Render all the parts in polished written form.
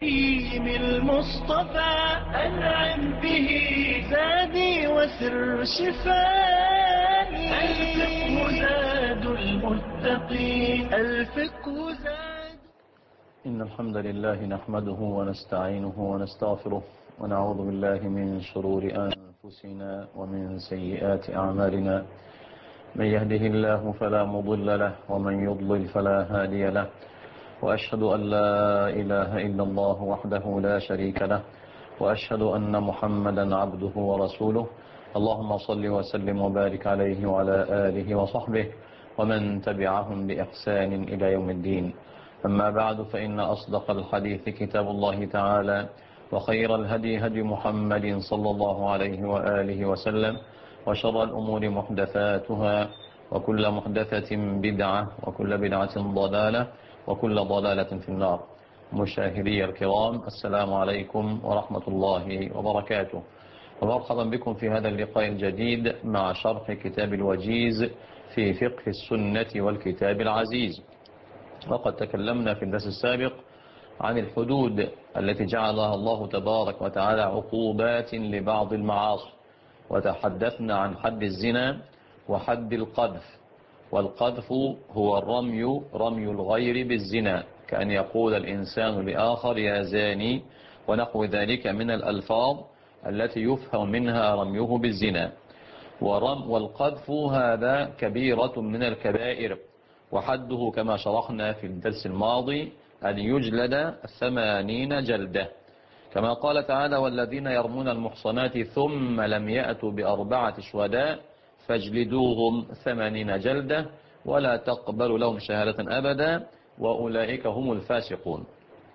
المصطفى أنعم به زادي وسر شفائي. الفقه زاد المتقين، الفقه زاد. إن الحمد لله نحمده ونستعينه ونستغفره ونعوذ بالله من شرور أنفسنا ومن سيئات أعمالنا. من يهده الله فلا مضل له ومن يضلل فلا هادي له، وأشهد أن لا إله إلا الله وحده لا شريك له، وأشهد أن محمدا عبده ورسوله. اللهم صل وسلم وبارك عليه وعلى آله وصحبه ومن تبعهم بإحسان إلى يوم الدين. أما بعد، فإن أصدق الحديث كتاب الله تعالى، وخير الهدي هدي محمد صلى الله عليه وآله وسلم، وشر الأمور محدثاتها، وكل محدثة بدعة، وكل بدعة ضلالة، وكل ضلالة في النار. مشاهدي الكرام، السلام عليكم ورحمة الله وبركاته، ومرحبا بكم في هذا اللقاء الجديد مع شرح كتاب الوجيز في فقه السنة والكتاب العزيز. وقد تكلمنا في الدرس السابق عن الحدود التي جعلها الله تبارك وتعالى عقوبات لبعض المعاصي، وتحدثنا عن حد الزنا وحد القذف. والقذف هو رمي الغير بالزنا، كأن يقول الإنسان لآخر يا زاني، ونحو ذلك من الألفاظ التي يفهم منها رميه بالزنا. والقذف هذا كبيرة من الكبائر، وحده كما شرحنا في الدرس الماضي أن يجلد 80 جلدة، كما قال تعالى والذين يرمون المحصنات ثم لم يأتوا بأربعة شهداء فاجلدوهم 80 جلدة ولا تقبل لهم شهادة أبدا وأولئك هم الفاسقون.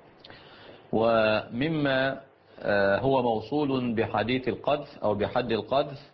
ومما هو موصول بحديث القذف أو بحد القذف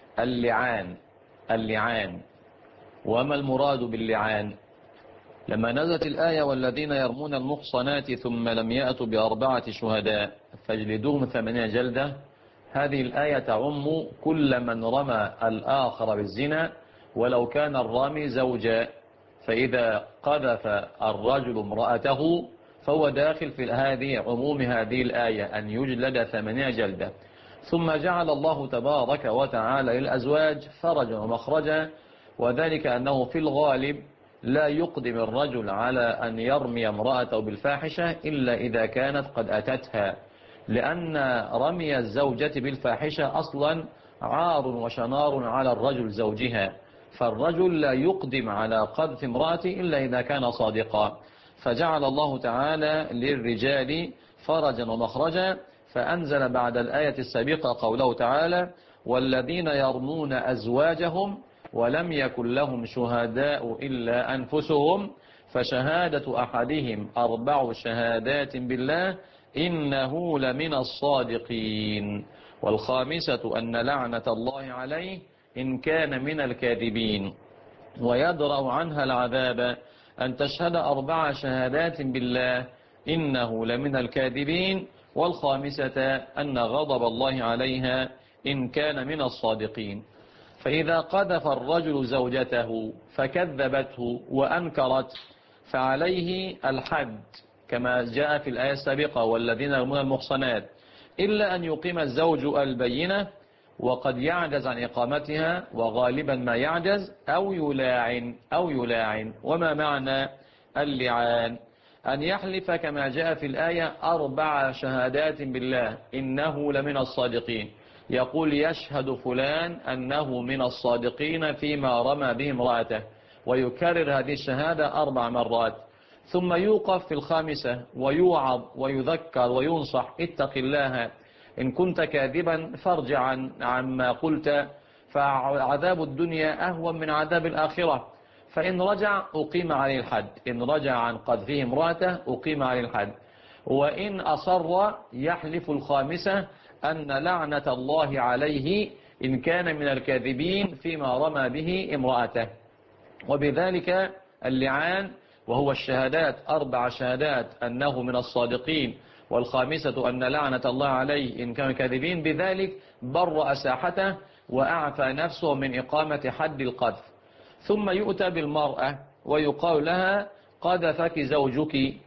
اللعان. وما المراد باللعان؟ لما نزلت الآية والذين يرمون المحصنات ثم لم يأتوا بأربعة شهداء فاجلدوهم 80 جلدة، هذه الآية تعم كل من رمى الآخر بالزنا ولو كان الرامي زوجا. فإذا قذف الرجل امرأته فهو داخل في عموم هذه الآية أن يجلد 80 جلدة. ثم جعل الله تبارك وتعالى للأزواج فرجا ومخرجا، وذلك أنه في الغالب لا يقدم الرجل على أن يرمي امرأته بالفاحشة إلا إذا كانت قد أتتها، لأن رمي الزوجة بالفاحشة أصلا عار وشنار على الرجل زوجها، فالرجل لا يقدم على قذف امرأته إلا إذا كان صادقا. فجعل الله تعالى للرجال فرجا ومخرجا، فأنزل بعد الآية السابقة قوله تعالى والذين يرمون أزواجهم ولم يكن لهم شهداء إلا أنفسهم فشهادة أحدهم 4 شهادات بالله إنه لمن الصادقين، والخامسة أن لعنة الله عليه إن كان من الكاذبين، ويدرأ عنها العذاب أن تشهد 4 شهادات بالله إنه لمن الكاذبين، والخامسة أن غضب الله عليها إن كان من الصادقين. فإذا قذف الرجل زوجته فكذبته وأنكرت فعليه الحد كما جاء في الآية السابقة والذين يرمون المحصنات، إلا أن يقيم الزوج البينة، وقد يعجز عن إقامتها، وغالبا ما يعجز، أو يلاعن. وما معنى اللعان؟ أن يحلف كما جاء في الآية 4 شهادات بالله إنه لمن الصادقين، يقول يشهد فلان أنه من الصادقين فيما رمى به امرأته، ويكرر هذه الشهادة 4 مرات، ثم يوقف في الخامسة ويوعظ ويذكر وينصح اتق الله إن كنت كاذبا فارجع عما قلت، فعذاب الدنيا أهون من عذاب الآخرة. فإن رجع أقيم عليه الحد، إن رجع عن قذفه امرأته أقيم عليه الحد. وإن أصر يحلف الخامسة أن لعنة الله عليه إن كان من الكاذبين فيما رمى به امرأته. وبذلك اللعان وهو الشهادات 4 شهادات أنه من الصادقين، والخامسة أن لعنة الله عليه إن كانوا كاذبين، بذلك برأ ساحته وأعفى نفسه من إقامة حد القذف. ثم يؤتى بالمرأة ويقال لها قذفك زوجك،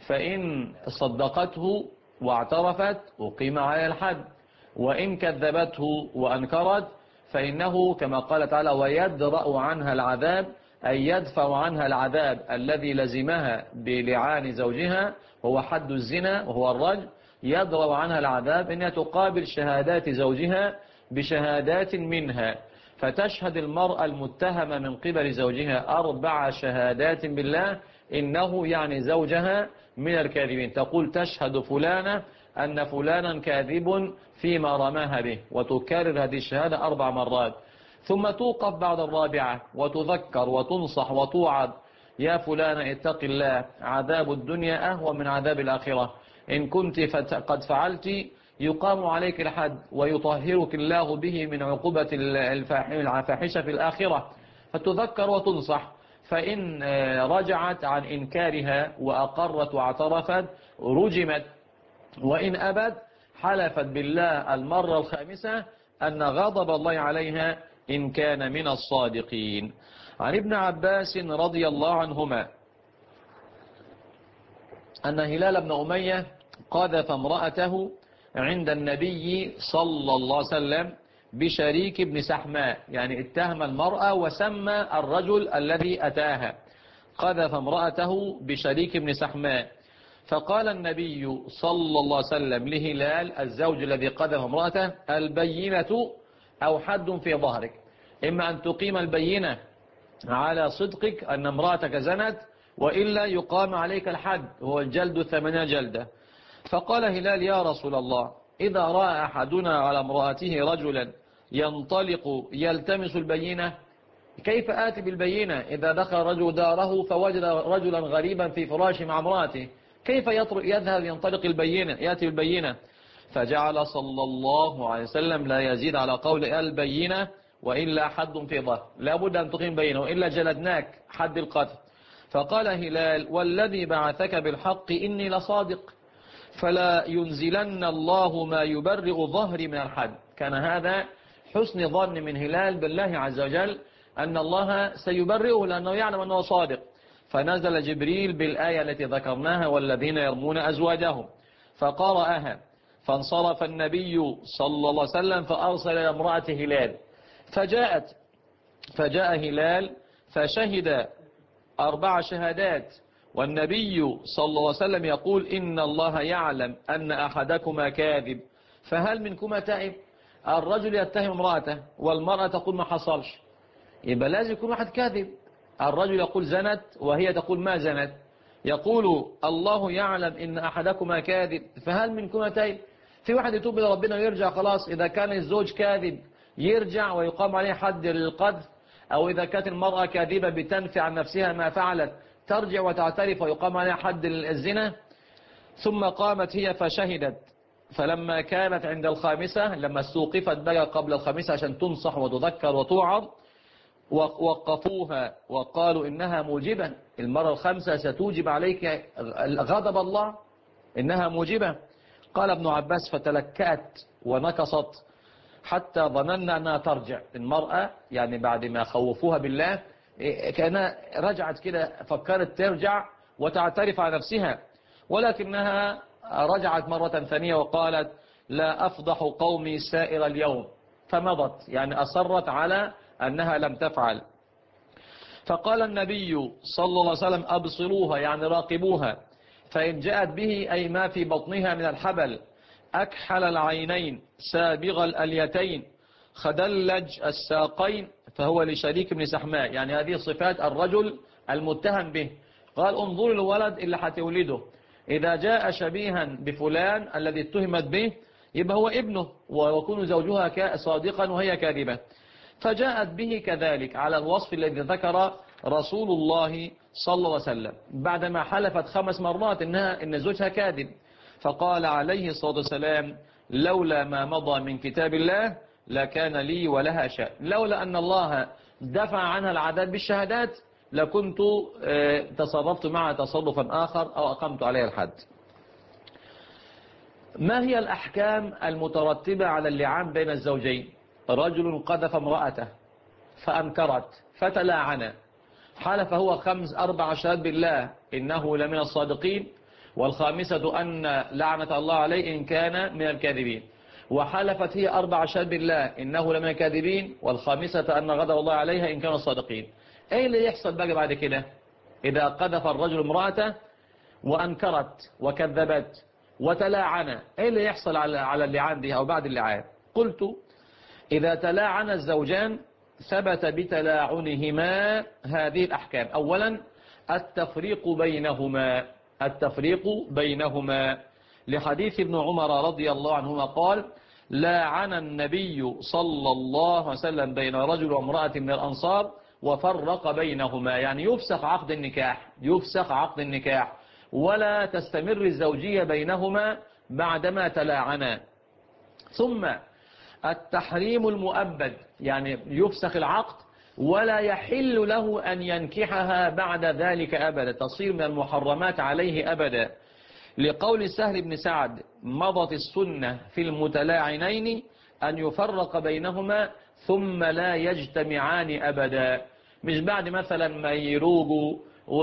فإن صدقته واعترفت أقيم عليها الحد، وإن كذبته وأنكرت فإنه كما قال تعالى ويدرأ عنها العذاب، أي يدفع عنها العذاب الذي لزمها بلعان زوجها هو حد الزنا وهو الرجم. يدرأ عنها العذاب أنها تقابل شهادات زوجها بشهادات منها، فتشهد المرأة المتهمة من قبل زوجها 4 شهادات بالله إنه يعني زوجها من الكاذبين، تقول تشهد فلانة أن فلانا كاذب فيما رماها به، وتكرر هذه الشهادة 4 مرات، ثم توقف بعد الرابعة وتذكر وتنصح وتوعد يا فلانة اتق الله، عذاب الدنيا أهوى من عذاب الآخرة، إن كنت قد فعلت يقام عليك الحد ويطهرك الله به من عقوبة الفاحشة في الآخرة، فتذكر وتنصح. فإن رجعت عن إنكارها وأقرت واعترفت رجمت، وإن أبت حلفت بالله المرة الخامسة أن غضب الله عليها إن كان من الصادقين. عن ابن عباس رضي الله عنهما أن هلال بن أمية قذف امرأته عند النبي صلى الله عليه وسلم بشريك بن سحماء، يعني اتهم المرأة وسمى الرجل الذي أتاها، قذف امرأته بشريك بن سحماء، فقال النبي صلى الله عليه وسلم لهلال الزوج الذي قذف امرأته البينة أو حد في ظهرك، إما أن تقيم البينة على صدقك أن امرأتك زنت، وإلا يقام عليك الحد هو الجلد 8 جلدة. فقال هلال يا رسول الله إذا رأى أحدنا على امرأته رجلا ينطلق يلتمس البينة، كيف آتي بالبينة إذا دخل رجل داره فوجد رجلا غريبا في فراش مع امرأته، كيف يذهب ينطلق البينة يأتي بالبينة؟ فجعل صلى الله عليه وسلم لا يزيد على قول البينة وإلا حد في ظهر، لا بد أن تقيم بينة وإلا جلدناك حد القتل. فقال هلال والذي بعثك بالحق إني لصادق، فلا ينزلن الله ما يبرئ ظهري من الحد. كان هذا حسن ظن من هلال بالله عز وجل أن الله سيبرئه لأنه يعلم أنه صادق، فنزل جبريل بالآية التي ذكرناها والذين يرمون أزواجهم فقرأها، فانصرف النبي صلى الله عليه وسلم فأرسل إلى امرأة هلال، فجاء هلال فشهد 4 شهادات، والنبي صلى الله عليه وسلم يقول إن الله يعلم أن أحدكما كاذب فهل منكما تائب؟ الرجل يتهم امرأته والمرأة تقول ما حصلش، يبقى لازم يكون واحد كاذب. الرجل يقول زنت وهي تقول ما زنت، يقول الله يعلم إن أحدكما كاذب فهل منكما تائب؟ في واحد يتوب إلى ربنا ويرجع خلاص، إذا كان الزوج كاذب يرجع ويقام عليه حد للقذف، أو إذا كانت المرأة كاذبة بتنفي عن نفسها ما فعلت ترجع وتعترف ويقام عليها حد الزنا. ثم قامت هي فشهدت، فلما كانت عند الخامسة لما استوقفت بقى قبل الخامسة عشان تنصح وتذكر وتوعظ وقفوها وقالوا إنها موجبة، المرة الخامسة ستوجب عليك غضب الله، إنها موجبة. قال ابن عباس فتلكأت ونكصت حتى ظننا أنها ترجع المرأة، يعني بعد ما خوفوها بالله كان رجعت كده فكرت ترجع وتعترف على نفسها، ولكنها رجعت مرة ثانية وقالت لا أفضح قومي سائر اليوم، فمضت يعني أصرت على أنها لم تفعل. فقال النبي صلى الله عليه وسلم أبصروها يعني راقبوها، فإن جاءت به أي ما في بطنها من الحبل أكحل العينين سابغ الأليتين خدلج الساقين فهو لشريك بن سحماء، يعني هذه صفات الرجل المتهم به. قال انظروا الولد اللي هتولده، إذا جاء شبيها بفلان الذي اتهمت به يبقى هو ابنه ويكون زوجها صادقا وهي كاذبة. فجاءت به كذلك على الوصف الذي ذكر رسول الله صلى الله عليه وسلم بعدما حلفت 5 مرات إن زوجها كاذب. فقال عليه الصلاة والسلام لولا ما مضى من كتاب الله لكان لي ولها شأن، لولا أن الله دفع عنها العذاب بالشهادات لكنت تصرفت معها تصرفا آخر أو أقمت عليها الحد. ما هي الأحكام المترتبة على اللعان بين الزوجين؟ رجل قذف امرأته فأنكرت فتلاعن، حلف هو 4 شهادات بالله إنه لمن الصادقين، والخامسة أن لعنة الله عليه إن كان من الكاذبين، وحلفت هي 4 أشهاد بالله إنه لمن الكاذبين، والخامسة أن غضب الله عليها إن كانوا صادقين. إيه اللي يحصل بقى بعد كده إذا قذف الرجل امرأته وأنكرت وكذبت وتلاعن؟ إيه اللي يحصل على اللعان دي أو بعد اللعان؟ قلت إذا تلاعن الزوجان ثبت بتلاعنهما هذه الأحكام. أولا التفريق بينهما لحديث ابن عمر رضي الله عنهما قال لاعن النبي صلى الله عليه وسلم بين رجل وامرأة من الأنصار وفرق بينهما، يعني يفسخ عقد النكاح ولا تستمر الزوجية بينهما بعدما تلاعنا. ثم التحريم المؤبد، يعني يفسخ العقد ولا يحل له أن ينكحها بعد ذلك أبدا، تصير من المحرمات عليه أبدا، لقول سهل بن سعد مضت السنة في المتلاعنين أن يفرق بينهما ثم لا يجتمعان أبدا. مش بعد مثلا ما يروجوا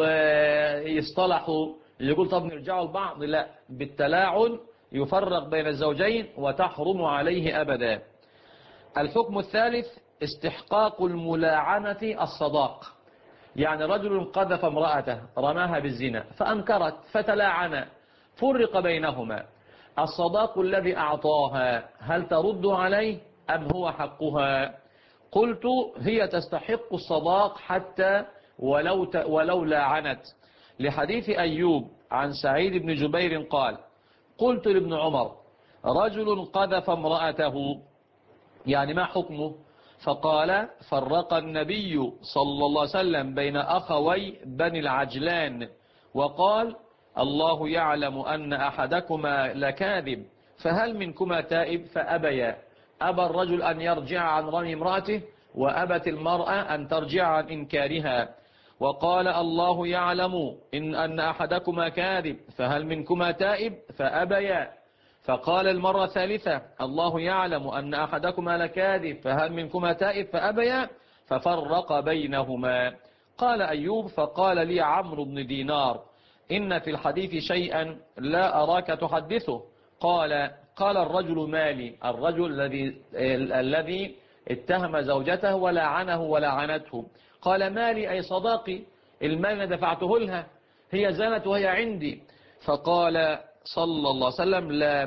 ويصطلحوا يقول طب نرجعوا لبعض، لا، بالتلاعن يفرق بين الزوجين وتحرم عليه أبدا. الحكم الثالث استحقاق الملاعنة الصداق، يعني رجل قذف امرأته رماها بالزنا فأنكرت فتلاعن فرق بينهما، الصداق الذي أعطاها هل ترد عليه أم هو حقها؟ قلت هي تستحق الصداق حتى ولو لاعنت، لحديث أيوب عن سعيد بن جبير قال قلت لابن عمر رجل قذف امرأته يعني ما حكمه؟ فقال فرق النبي صلى الله عليه وسلم بين أخوي بني العجلان وقال الله يعلم أن أحدكما لكاذب فهل منكما تائب فأبيا. أبى الرجل أن يرجع عن رمي امرأته وأبت المرأة أن ترجع عن إنكارها، وقال الله يعلم أن أحدكما كاذب فهل منكما تائب فأبيا. فقال المرة الثالثة الله يعلم أن أحدكما لكاذب فهل منكما تائب فأبيا، ففرق بينهما. قال أيوب فقال لي عمرو بن دينار إن في الحديث شيئا لا أراك تحدثه. قال الرجل مالي، الرجل الذي اتهم زوجته ولعنه ولعنته، قال مالي أي صداقي، المال دفعته لها، هي زنت وهي عندي. فقال صلى الله عليه وسلم لا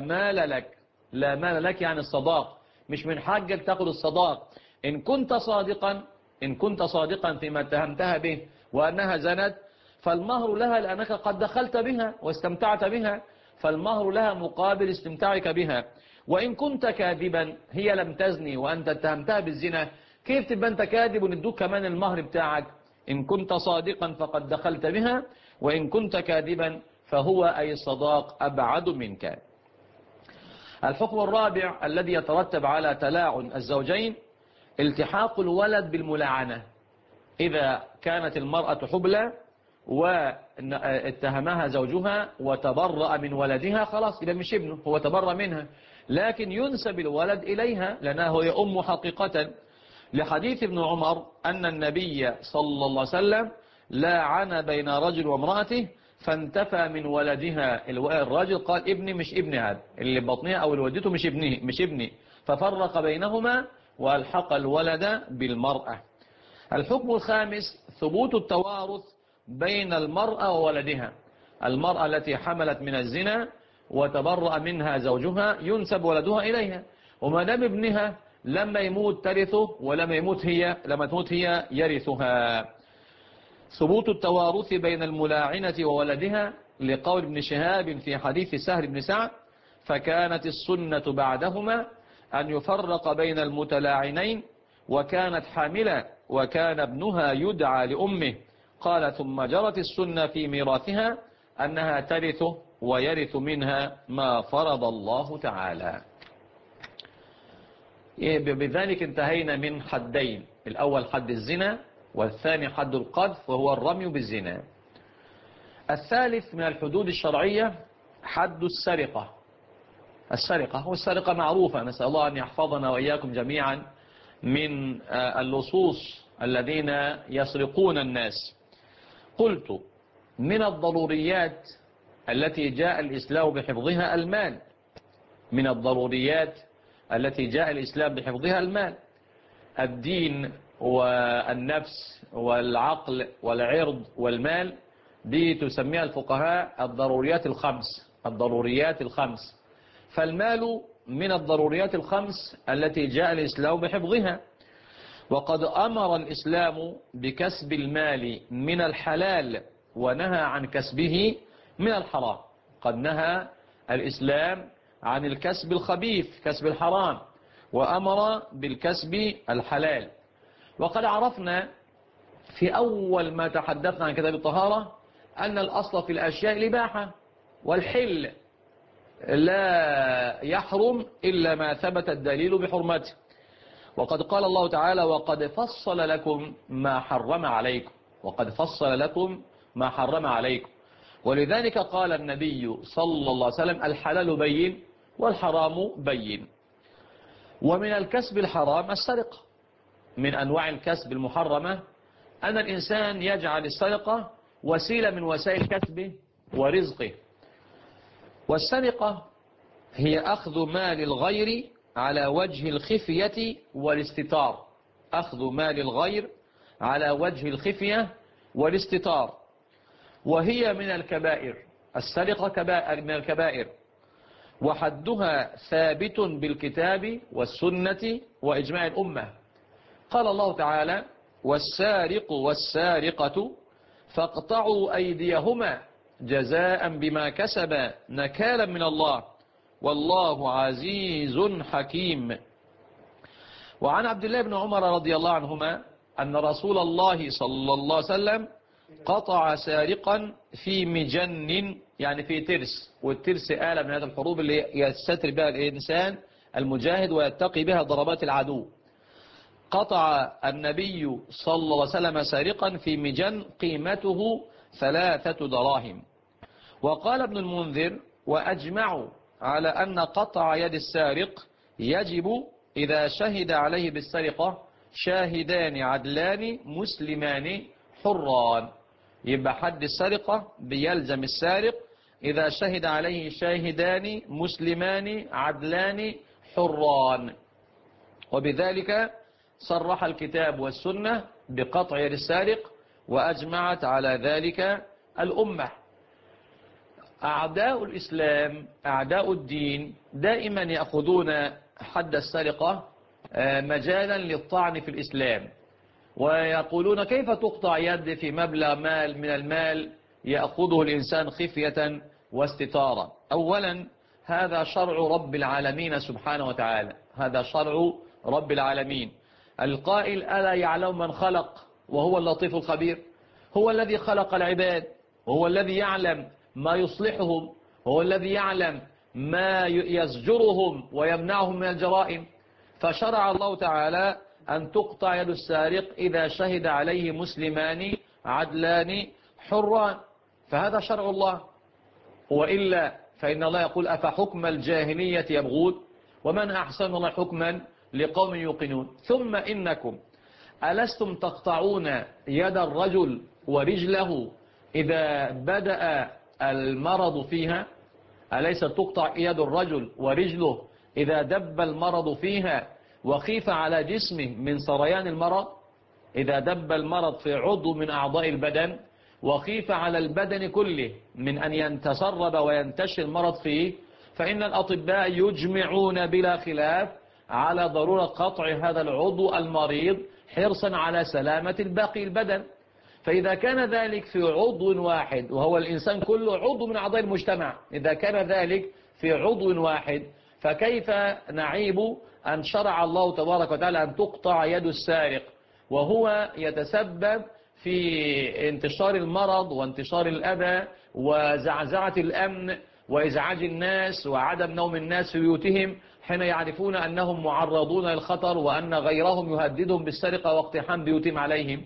مال لك يعني الصداق، مش من حقك تأخذ الصداق. إن كنت صادقا فيما اتهمتها به وأنها زنت فالمهر لها لأنك قد دخلت بها واستمتعت بها، فالمهر لها مقابل استمتاعك بها. وإن كنت كاذبا، هي لم تزني وأنت اتهمتها بالزنا، كيف تبقى أنت كاذب وندوك كمان المهر بتاعك؟ إن كنت صادقا فقد دخلت بها، وإن كنت كاذبا فهو أي الصداق أبعد منك. الحكم الرابع الذي يترتب على تلاعن الزوجين التحاق الولد بالملاعنة. إذا كانت المرأة حبلى واتهمها زوجها وتبرأ من ولدها، خلاص إذا مش ابنه، هو تبرأ منها، لكن ينسب الولد إليها لأنه يأم حقيقة، لحديث ابن عمر أن النبي صلى الله عليه وسلم لاعن بين رجل وامرأته فانتفى من ولدها. الراجل قال ابني مش ابني، هذا اللي بطنها أو اللي ودته مش ابني، ففرق بينهما والحق الولد بالمرأة. الحكم الخامس ثبوت التوارث بين المرأة وولدها. المرأة التي حملت من الزنا وتبرأ منها زوجها ينسب ولدها إليها، وما دام ابنها لما يموت ترثه، ولما تموت هي يرثها. ثبوت التوارث بين الملاعنة وولدها لقول ابن شهاب في حديث سهل بن سعد فكانت السنة بعدهما أن يفرق بين المتلاعنين وكانت حاملة وكان ابنها يدعى لأمه. قال ثم جرت السنة في ميراثها أنها ترث ويرث منها ما فرض الله تعالى. بذلك انتهينا من حدين، الأول حد الزنا والثاني حد القذف وهو الرمي بالزنا. الثالث من الحدود الشرعية حد السرقة. والسرقة معروفة، نسأل الله أن يحفظنا وإياكم جميعا من اللصوص الذين يسرقون الناس. قلت من الضروريات التي جاء الإسلام بحفظها المال، من الضروريات التي جاء الإسلام بحفظها المال. الدين والنفس والعقل والعرض والمال دي تسميها الفقهاء الضروريات الخمس. الضروريات الخمس، فالمال من الضروريات الخمس التي جاء الإسلام بحفظها. وقد أمر الإسلام بكسب المال من الحلال ونهى عن كسبه من الحرام. قد نهى الإسلام عن الكسب الخبيث، كسب الحرام، وأمر بالكسب الحلال. وقد عرفنا في أول ما تحدثنا عن كتاب الطهارة أن الأصل في الأشياء الإباحة، والحل لا يحرم إلا ما ثبت الدليل بحرمته. وقد قال الله تعالى: وقد فصل لكم ما حرم عليكم. وقد فصل لكم ما حرم عليكم. ولذلك قال النبي صلى الله عليه وسلم: الحلال بين والحرام بين. ومن الكسب الحرام السرقة. من أنواع الكسب المحرمة أن الإنسان يجعل السرقة وسيلة من وسائل كسبه ورزقه. والسرقة هي أخذ مال الغير على وجه الخفية والاستتار. أخذ مال الغير على وجه الخفية والاستتار، وهي من الكبائر. السرقة كبائر من الكبائر، وحدها ثابت بالكتاب والسنة وإجماع الأمة. قال الله تعالى: والسارق والسارقة فاقطعوا أيديهما جزاء بما كسبا نكالا من الله والله عزيز حكيم. وعن عبد الله بن عمر رضي الله عنهما أن رسول الله صلى الله عليه وسلم قطع سارقا في مجن، يعني في ترس. والترس آلة من هذه الحروب اللي يستتر بها الإنسان المجاهد ويتقي بها ضربات العدو. قطع النبي صلى الله عليه وسلم سارقا في مجن قيمته 3 دراهم. وقال ابن المنذر: وأجمعوا على أن قطع يد السارق يجب إذا شهد عليه بالسرقة شاهدان عدلان مسلمان حران. يبقى حد السرقة بيلزم السارق إذا شهد عليه شاهدان مسلمان عدلان حران. وبذلك صرح الكتاب والسنة بقطع يد السارق، وأجمعت على ذلك الأمة. أعداء الإسلام، أعداء الدين، دائما يأخذون حد السرقة مجالا للطعن في الإسلام، ويقولون: كيف تقطع يد في مبلغ مال من المال يأخذه الإنسان خفية واستتارا؟ أولا، هذا شرع رب العالمين سبحانه وتعالى. هذا شرع رب العالمين القائل: ألا يعلم من خلق وهو اللطيف الخبير. هو الذي خلق العباد، وهو الذي يعلم ما يصلحهم، هو الذي يعلم ما يزجرهم ويمنعهم من الجرائم. فشرع الله تعالى أن تقطع يد السارق إذا شهد عليه مسلمان عدلان حران. فهذا شرع الله. وإلا فإن الله يقول: أفحكم الجاهلية يبغون ومن أحسن الله حكما لقوم يوقنون. ثم إنكم ألستم تقطعون يد الرجل ورجله إذا بدأ المرض فيها؟ أليس تقطع يد الرجل ورجله إذا دب المرض فيها وخيف على جسمه من سريان المرض؟ إذا دب المرض في عضو من أعضاء البدن وخيف على البدن كله من أن يتسرب وينتشر المرض فيه، فإن الأطباء يجمعون بلا خلاف على ضرورة قطع هذا العضو المريض حرصا على سلامة الباقي البدن. فإذا كان ذلك في عضو واحد، وهو الإنسان كله عضو من أعضاء المجتمع، إذا كان ذلك في عضو واحد، فكيف نعيب أن شرع الله تبارك وتعالى أن تقطع يد السارق وهو يتسبب في انتشار المرض وانتشار الأذى وزعزعة الأمن وإزعاج الناس وعدم نوم الناس في بيوتهم حين يعرفون أنهم معرضون للخطر وأن غيرهم يهددهم بالسرقة واقتحام بيوتهم عليهم؟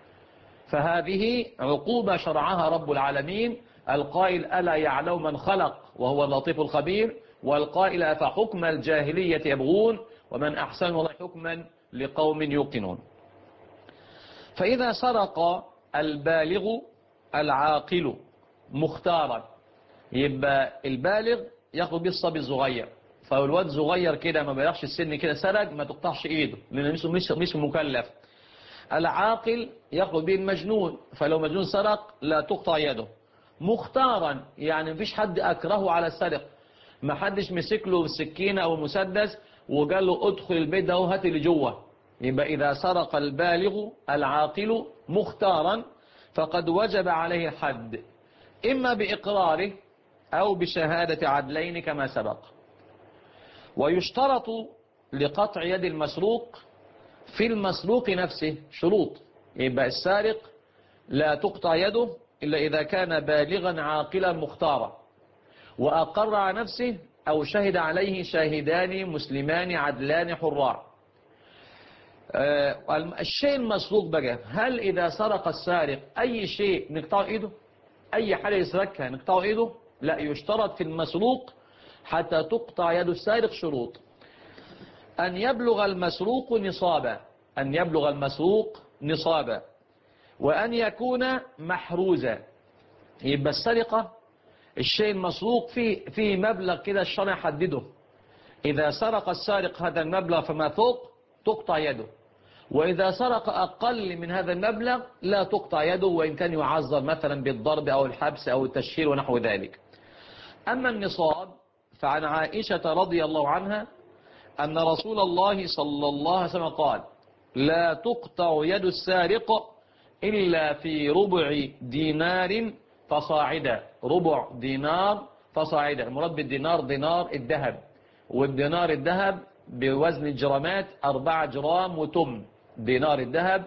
فهذه عقوبة شرعها رب العالمين القائل: ألا يعلم من خلق وهو اللطيف الخبير، والقائل: أفحكم الجاهلية يبغون ومن أحسن الله حكما لقوم يوقنون. فإذا سرق البالغ العاقل مختارا، يبقى البالغ ياخد بيه الصبي الصغير، فالواد صغير كده ما بلغش السن كده سرق ما تقطعش ايده لانه مش مكلف. العاقل ياخد بيه المجنون، فلو مجنون سرق لا تقطع يده. مختارا يعني مفيش حد اكرهه على السرقه، ما حدش مسك له السكينه او المسدس وقال له ادخل البيت ده وهات اللي جوه. يبقى اذا سرق البالغ العاقل مختارا فقد وجب عليه الحد، اما باقراره او بشهاده عدلين كما سبق. ويشترط لقطع يد المسروق في المسروق نفسه شروط. يبقى السارق لا تقطع يده إلا إذا كان بالغا عاقلا مختارا وأقر على نفسه أو شهد عليه شاهدان مسلمان عدلان حران. الشيء المسروق بقى، هل إذا سرق السارق أي شيء نقطع إيده؟ أي حاجة يسرقها نقطع إيده؟ لا، يشترط في المسروق حتى تقطع يد السارق شروط: أن يبلغ المسروق نصابا، أن يبلغ المسروق نصابا، وأن يكون محروزا. يبقى السرقة الشيء المسروق فيه مبلغ كده الشرع حدده، إذا سرق السارق هذا المبلغ فما فوق تقطع يده، وإذا سرق أقل من هذا المبلغ لا تقطع يده وإن كان يعذر مثلا بالضرب أو الحبس أو التشهير ونحو ذلك. أما النصاب فعن عائشة رضي الله عنها أن رسول الله صلى الله عليه وسلم قال: لا تقطع يد السارق إلا في ربع دينار فصاعدا. ربع دينار فصاعدا، المراد بالدينار دينار الذهب، والدينار الذهب بوزن الجرامات 4 جرام وتمن. دينار الذهب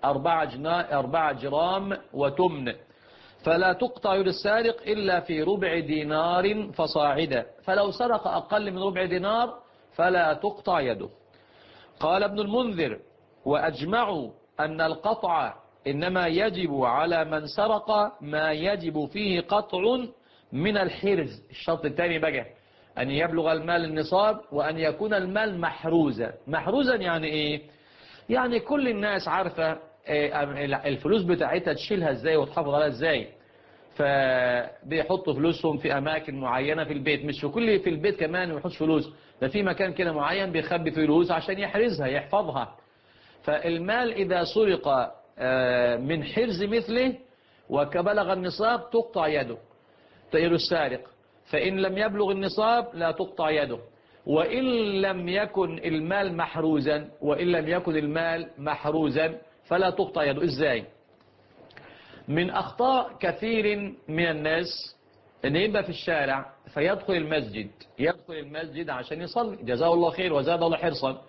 4 جرام وتمن. فلا تقطع يد السارق إلا في ربع دينار فصاعدا، فلو سرق أقل من ربع دينار فلا تقطع يده. قال ابن المنذر: وأجمعوا أن القطع إنما يجب على من سرق ما يجب فيه قطع من الحرز. الشرط الثاني بقى أن يبلغ المال النصاب وأن يكون المال محروزا. محروزا يعني إيه؟ يعني كل الناس عارفة الفلوس بتاعتها تشيلها إزاي وتحافظ عليها إزاي، فبيحطوا فلوسهم في أماكن معينة في البيت، مش في كل في البيت كمان يحط فلوس، ده في مكان كده معين بيخبي فلوس عشان يحرزها يحفظها. فالمال إذا سرق من حرز مثله وكبلغ النصاب تقطع يده، يد السارق. فإن لم يبلغ النصاب لا تقطع يده. وإن لم يكن المال محروزا، وإن لم يكن المال محروزا فلا تقطع يده. إزاي؟ من أخطاء كثير من الناس أن يبقى في الشارع فيدخل المسجد، يدخل المسجد عشان يصلي، جزاه الله خير وزاد الله حرصا،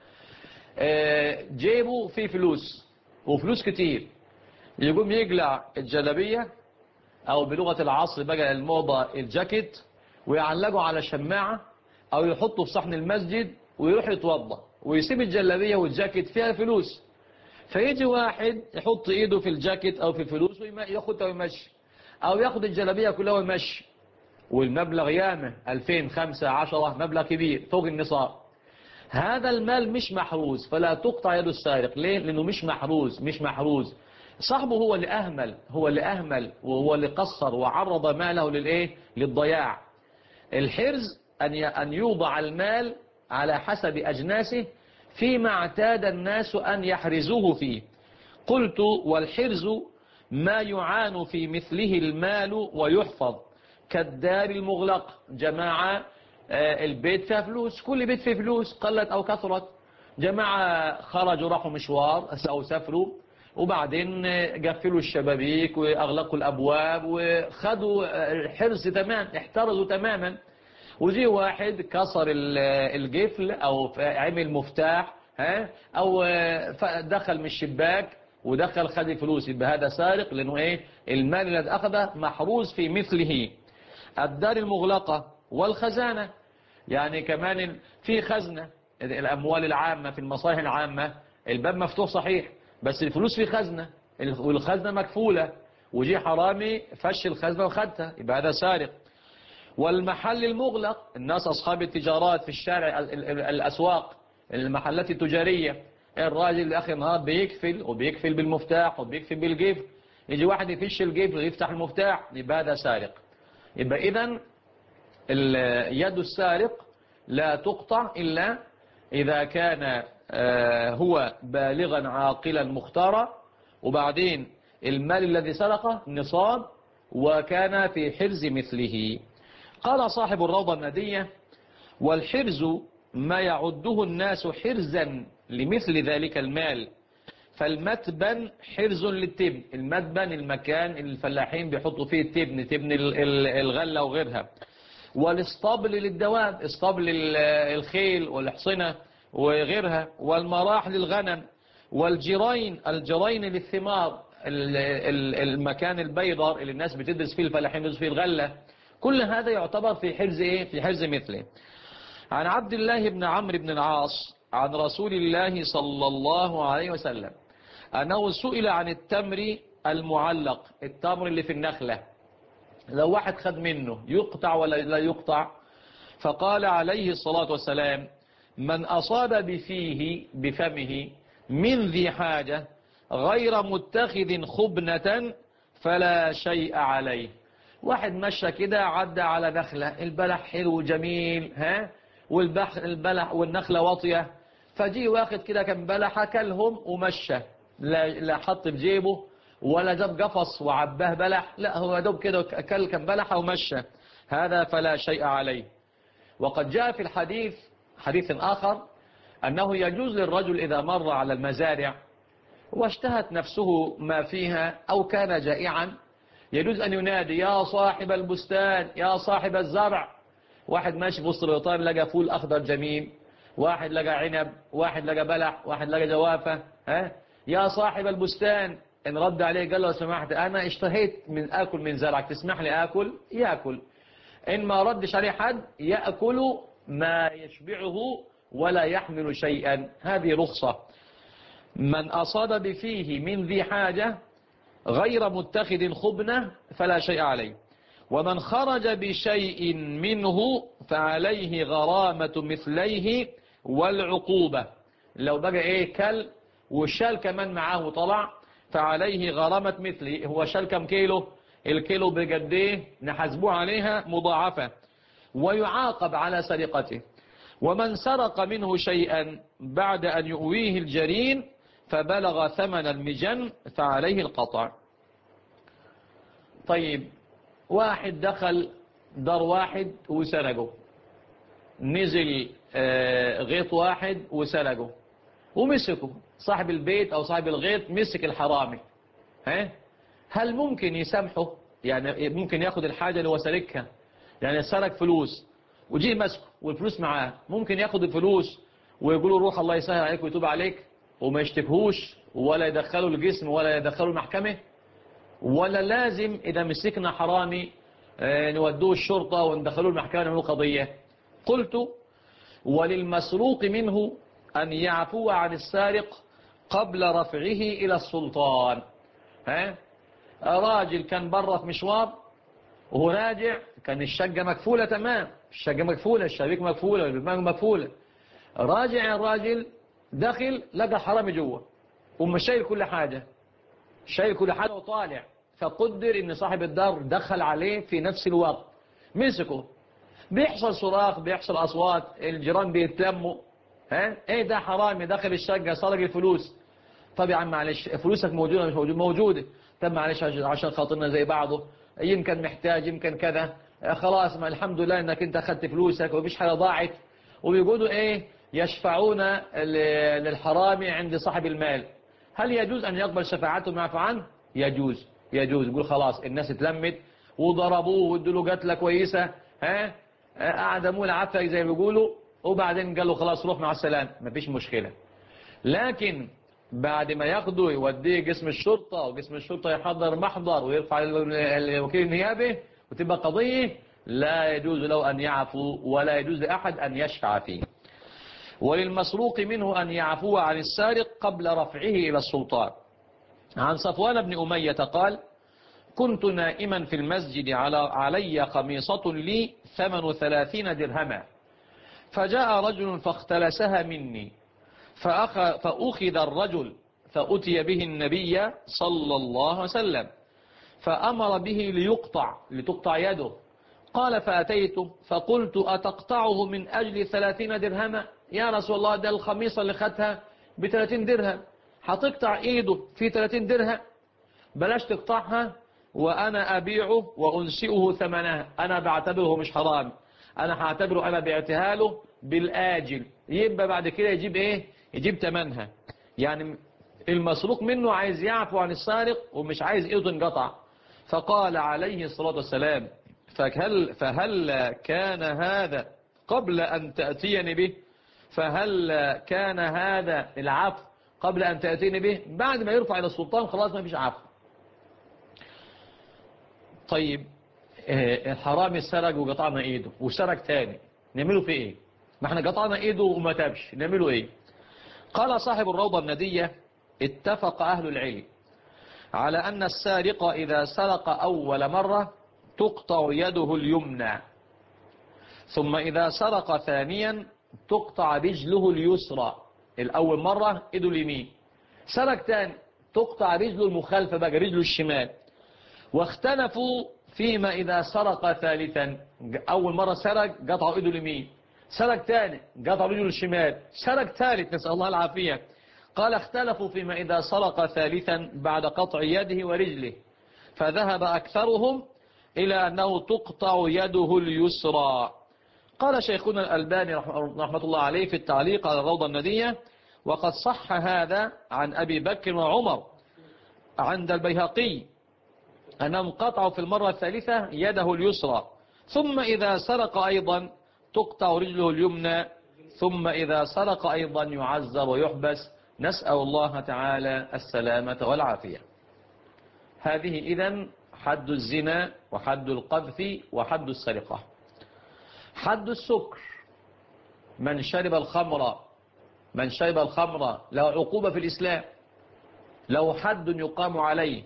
جيبه فيه فلوس وفلوس كتير، يقوم يقلع الجلابية أو بلغة العصر بقى الموضة الجاكيت ويعلقه على شماعة أو يحطه في صحن المسجد ويروح يتوضى ويسيب الجلابية والجاكيت فيها فلوس. فيجي واحد يحط ايده في الجاكيت او في الفلوس وياخدها ويمشي، او ياخد الجلابيه كلها ويمشي، والمبلغ ياما 2000 5 10 مبلغ كبير فوق النصاب. هذا المال مش محروز فلا تقطع يد السارق. ليه؟ لانه مش محروز. مش محروز، صاحبه هو اللي اهمل، هو اللي اهمل وهو اللي قصر وعرض ماله للايه؟ للضياع. الحرز ان يوضع المال على حسب اجناسه فيما اعتاد الناس أن يحرزوه فيه. قلت: والحرز ما يعان في مثله المال ويحفظ كالدار المغلق. جماعة البيت فيها فلوس، كل بيت فيه فلوس قلت أو كثرت. جماعة خرجوا راحوا مشوار أو سافروا وبعدين قفلوا الشبابيك وأغلقوا الأبواب وخدوا الحرز تمام، احترزوا تماما. وجي واحد كسر القفل او عمل مفتاح او دخل من الشباك ودخل خد الفلوس، يبقى هذا سارق، لانه ايه؟ المال الذي اخذه محروز في مثله. الدار المغلقة والخزانة، يعني كمان في خزنة، الاموال العامة في المصالح العامة الباب مفتوح صحيح بس الفلوس في خزنة والخزنة مكفولة، وجي حرامي فش الخزنة وخدها، يبقى هذا سارق. والمحل المغلق، الناس أصحاب التجارات في الشارع الأسواق المحلات التجارية، الراجل اللي آخر النهار بيقفل وبيقفل بالمفتاح وبيقفل بالقفل، يجي واحد يفش القفل ويفتح المفتاح، يبقى هذا سارق. يبقى إذن يد السارق لا تقطع إلا إذا كان هو بالغا عاقلا مختارا، وبعدين المال الذي سرقه نصاب وكان في حرز مثله. قال صاحب الروضة الندية: والحرز ما يعده الناس حرزا لمثل ذلك المال، فالمتبن حرز للتبن. المتبن المكان الفلاحين بيحطوا فيه التبن، تبن الغلة وغيرها. والاسطبل للدواب، اسطبل الخيل والحصنة وغيرها. والمراح للغنم. والجرين، الجرين للثمار، المكان البيضر اللي الناس بتدرس فيه، الفلاحين بيدرس فيه الغلة. كل هذا يعتبر في حرز ايه؟ في حرز مثله. عن عبد الله بن عمرو بن العاص عن رسول الله صلى الله عليه وسلم أنه سئل عن التمر المعلق، التمر اللي في النخلة، لو واحد خد منه يقطع ولا لا يقطع؟ فقال عليه الصلاة والسلام: من أصاب بفيه بفمه من ذي حاجة غير متخذ خبنة فلا شيء عليه. واحد مشى كده عدى على نخلة، البلح حلو جميل والبلح والنخلة واطية، فجي واخد كده كم بلحة كلهم ومشى، لا حط في جيبه ولا جاب قفص وعباه بلح، لا هو دوب كده كل كم بلحة ومشى، هذا فلا شيء عليه. وقد جاء في الحديث حديث آخر أنه يجوز للرجل إذا مر على المزارع واشتهت نفسه ما فيها أو كان جائعا، يجوز أن ينادي: يا صاحب البستان، يا صاحب الزرع. واحد ماشي في وسط الغيطان لقى فول أخضر جميل، واحد لقى عنب، واحد لقى بلح، واحد لقى جوافة، يا صاحب البستان. إن رد عليه قال له: سمحت أنا اشتهيت من آكل من زرعك، تسمح لي آكل؟ يأكل. إن ما ردش عليه حد يأكل ما يشبعه ولا يحمل شيئا، هذه رخصة. من أصاب بفيه من ذي حاجة غير متخذ خبنة فلا شيء عليه. ومن خرج بشيء منه فعليه غرامة مثليه والعقوبة. لو بقى كل وشال كمان معاه طلع فعليه غرامة مثله. هو شال كم كيلو؟ الكيلو بقديه نحاسبوه عليها مضاعفة، ويعاقب على سرقته. ومن سرق منه شيئا بعد أن يؤويه الجرين فبلغ ثمن المجن فعليه القطع. طيب، واحد دخل دار واحد وسرقه، نزل غيط واحد وسرقه ومسكه صاحب البيت أو صاحب الغيط، مسك الحرامي، هل ممكن يسامحه؟ يعني ممكن ياخد الحاجة اللي هو سرقها، يعني سرق فلوس وجي مسكه والفلوس معاه، ممكن ياخد الفلوس ويقولوا روح الله يسهل عليك ويتوب عليك وما يشتكهوش ولا يدخلوا الجسم ولا يدخلوا المحكمة؟ ولا لازم إذا مسكنا حرامي نودوه الشرطة وندخلوه المحكمة ونعملوا قضية؟ قلت: وللمسروق منه أن يعفو عن السارق قبل رفعه إلى السلطان. راجل كان برا في مشوار وهو راجع، كان الشقة مكفولة تمام، الشقة مكفولة، الشبيك مكفولة، البيبان مكفولة. راجع الراجل دخل لقى حرامي جوه ومش شايل كل حاجة، شايل كل حاجة وطالع، فقدر ان صاحب الدار دخل عليه في نفس الوقت، مسكه، بيحصل صراخ، بيحصل اصوات، الجيران بيتلموا، ايه ده حرامي دخل الشقة سرق الفلوس. طب يا عم معلش، فلوسك موجودة مش موجودة؟ موجودة. طب معلش عشان خاطرنا زي بعضه، يمكن محتاج يمكن كذا، خلاص ما الحمد لله انك انت اخذت فلوسك ومفيش حاجة ضاعت. وبيقولوا يشفعون للحرامي عند صاحب المال. هل يجوز ان يقبل شفاعته ويعفو عنه؟ يجوز. يقول خلاص الناس اتلمت وضربوه وادوا له قتله كويسه، اعدموه العفه زي ما بيقولوا، وبعدين قال له خلاص روح مع السلامه، مفيش مشكله. لكن بعد ما ياخده يوديه قسم الشرطة، وقسم الشرطة يحضر محضر ويرفع الوكيل النيابي وتبقى قضية، لا يجوز له أن يعفو ولا يجوز لأحد أن يشفع فيه. وللمسروق منه أن يعفو عن السارق قبل رفعه إلى السلطان. عن صفوان بن أمية قال: كنت نائما في المسجد علي قميصة لي 38 درهما، فجاء رجل فاختلسها مني، فأخذ الرجل فأتي به النبي صلى الله عليه وسلم فأمر به لتقطع يده. قال فأتيته فقلت أتقطعه من أجل 30 درهما؟ يا رسول الله ده الخميصة اللي خدها ب30 درهم، هتقطع إيده في 30 درهم؟ بلاش تقطعها وأنا أبيعه وأنشئه ثمنها، أنا بعتبره مش حرام، أنا هعتبره أنا بعتها له بالآجل، يبقى بعد كده يجيب إيه؟ يجيب ثمنها. يعني المسروق منه عايز يعفو عن السارق ومش عايز إيده تنقطع. فقال عليه الصلاة والسلام فهل كان هذا قبل أن تأتيني به؟ فهل كان هذا العفو قبل أن تأتيني به؟ بعد ما يرفع إلى السلطان خلاص ما فيش عفو. طيب الحرامي سرق وقطعنا ايده وسرق تاني، نعمله في ايه؟ ما احنا قطعنا ايده وما تابش، نعمله ايه؟ قال صاحب الروضة الندية: اتفق أهل العلم على أن السارق إذا سرق أول مرة تقطع يده اليمنى، ثم إذا سرق ثانيا تقطع رجله اليسرى. الأول مرة ايده اليمين، سرق تاني تقطع رجله المخالفة بقى رجله الشمال. واختلفوا فيما إذا سرق ثالثا، أول مرة سرق قطعوا إيده اليمين، سرق ثاني قطعوا رجله الشمال، سرق ثالث نسأل الله العافية. قال اختلفوا فيما إذا سرق ثالثا بعد قطع يده ورجله، فذهب أكثرهم إلى أنه تقطع يده اليسرى. قال شيخنا الألباني رحمة الله عليه في التعليق على الروضة الندية: وقد صح هذا عن أبي بكر وعمر عند البيهقي أنهم قطعوا في المرة الثالثة يده اليسرى، ثم إذا سرق أيضا تقطع رجله اليمنى، ثم إذا سرق أيضا يعذر ويحبس، نسأل الله تعالى السلامة والعافية. هذه إذن حد الزنا وحد القذف وحد السرقة. حد السكر: من شرب الخمر له عقوبة في الإسلام، له حد يقام عليه.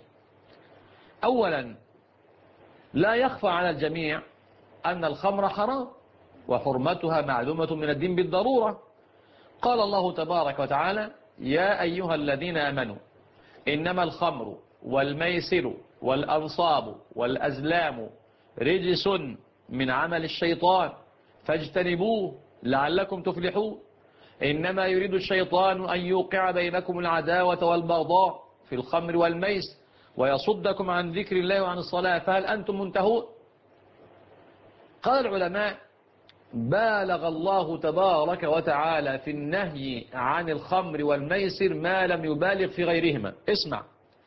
أولا لا يخفى على الجميع أن الخمر حرام وحرمتها معلومة من الدين بالضرورة. قال الله تبارك وتعالى: يا أيها الذين آمنوا إنما الخمر والميسر والأنصاب والأزلام رجس من عمل الشيطان فاجتنبوه لعلكم تفلحون. إنما يريد الشيطان أن يوقع بينكم العداوة والبغضاء في الخمر والميسر ويصدكم عن ذكر الله وعن الصلاة فهل أنتم منتهون؟ قال العلماء: بالغ الله تبارك وتعالى في النهي عن الخمر والميسر ما لم يبالغ في غيرهما. اسمع: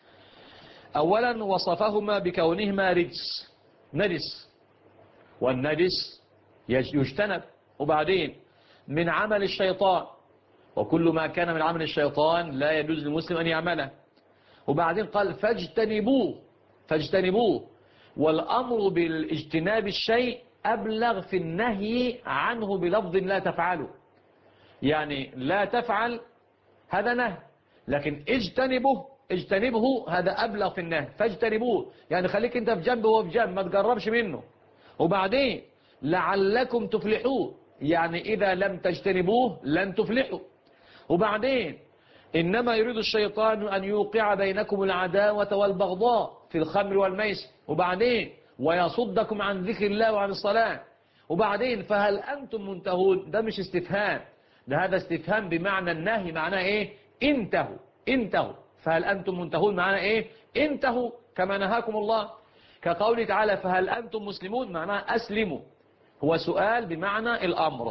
أولا وصفهما بكونهما رجس، نجس، والنجس يجتنب. وبعدين من عمل الشيطان، وكل ما كان من عمل الشيطان لا يجوز للمسلم أن يعمله. وبعدين قال فاجتنبوه، والأمر بالاجتناب الشيء أبلغ في النهي عنه بلفظ لا تفعله. يعني لا تفعل هذا نهي، لكن اجتنبه هذا أبلغ في النهي. فاجتنبوه يعني خليك انت في جنب وهو في جنب، ما تقربش منه. وبعدين لعلكم تفلحون، يعني إذا لم تجتنبوه لن تفلحوا. وبعدين إنما يريد الشيطان أن يوقع بينكم العداوة والبغضاء في الخمر والميسر. وبعدين ويصدكم عن ذكر الله وعن الصلاة. وبعدين فهل أنتم منتهون؟ ده مش استفهام، ده هذا استفهام بمعنى النهي. معناه إيه؟ انتهوا. فهل أنتم منتهون معناه إيه؟ انتهوا كما نهاكم الله. كقوله تعالى: فهل أنتم مسلمون؟ معناه أسلموا. هو سؤال بمعنى الأمر.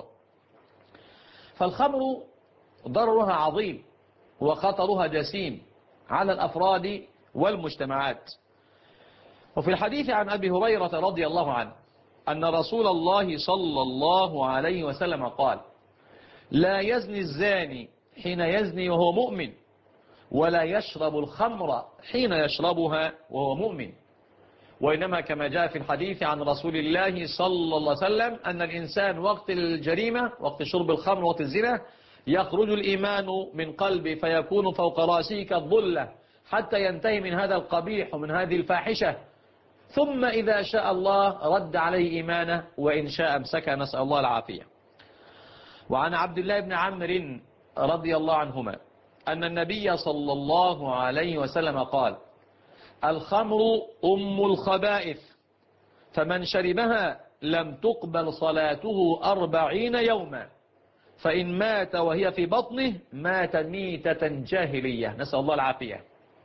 فالخمر ضررها عظيم وخطرها جسيم على الأفراد والمجتمعات. وفي الحديث عن أبي هريرة رضي الله عنه أن رسول الله صلى الله عليه وسلم قال: لا يزني الزاني حين يزني وهو مؤمن، ولا يشرب الخمر حين يشربها وهو مؤمن. وإنما كما جاء في الحديث عن رسول الله صلى الله عليه وسلم أن الإنسان وقت الجريمة، وقت شرب الخمر، وقت الزنا، يخرج الإيمان من قلبه فيكون فوق رأسه كالظلة حتى ينتهي من هذا القبيح ومن هذه الفاحشة، ثم إذا شاء الله رد عليه إيمانه وإن شاء امسكه، نسأل الله العافية. وعن عبد الله بن عمرو رضي الله عنهما أن النبي صلى الله عليه وسلم قال: الخمر أم الخبائث، فمن شربها لم تقبل صلاته 40 يوما، فإن مات وهي في بطنه مات ميتة جاهلية، نسأل الله العافية.